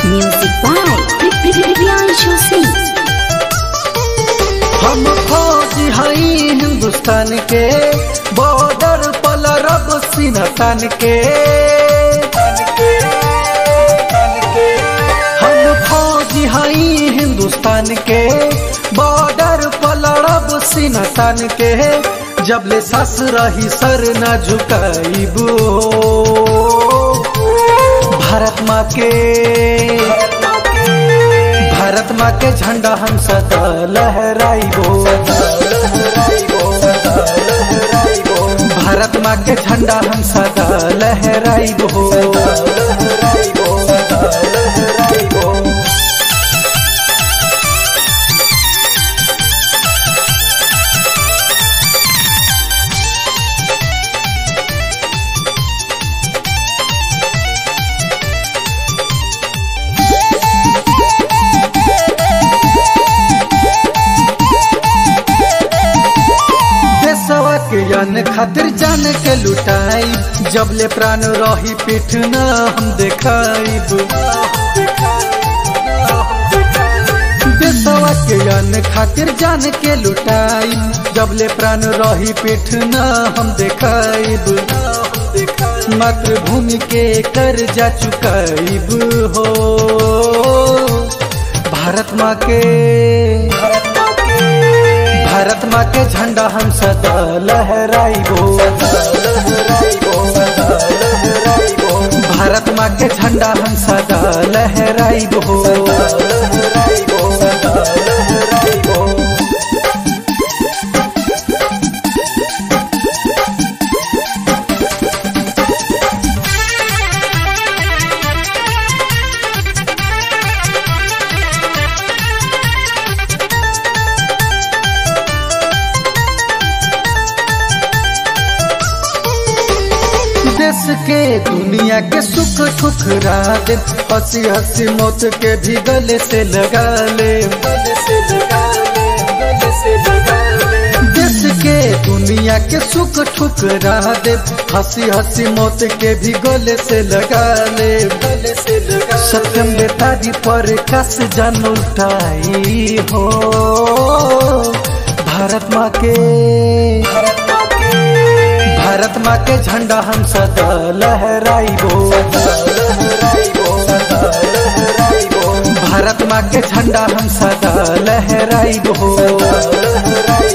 Music by Priyanshu Singh. हम फौजी हई हिंदुस्तान के, बॉर्डर पर रब सीना तान के। हम फौजी हई हिंदुस्तान के, बॉर्डर पर रब सीना तान के। जबले सास रही सर न झुकाइबू, भारत माँ के झंडा हम सदा लहराइबो। भारत माँ के झंडा हम सदा लहराइबो। के यान खातिर जान के लुटाई, जबले प्राण रही पीठ न हम देखाइब। देशवा के यान खातिर जान के लुटाई, जबले प्राण रही पीठ न हम देखाइब। मातृभूमि के कर्जा चुकाइब हो, भारत माँ के झंडा हम सदा लहराइबो। भारत माँ के झंडा हम सदा लहराइबो। देश के दुनिया के सुख ठुकरा दे, हंसी हंसी मौत के भी गले से लगा ले। देश के दुनिया के सुख ठुकरा दे, हंसी हंसी मौत के भी गले से लगा ले। सत्यम बेतारी पर कस जान उठाई हो, भारत माँ के झंडा हम सदा लहराइबो। भारत माँ के झंडा हम सदा लहराइबो।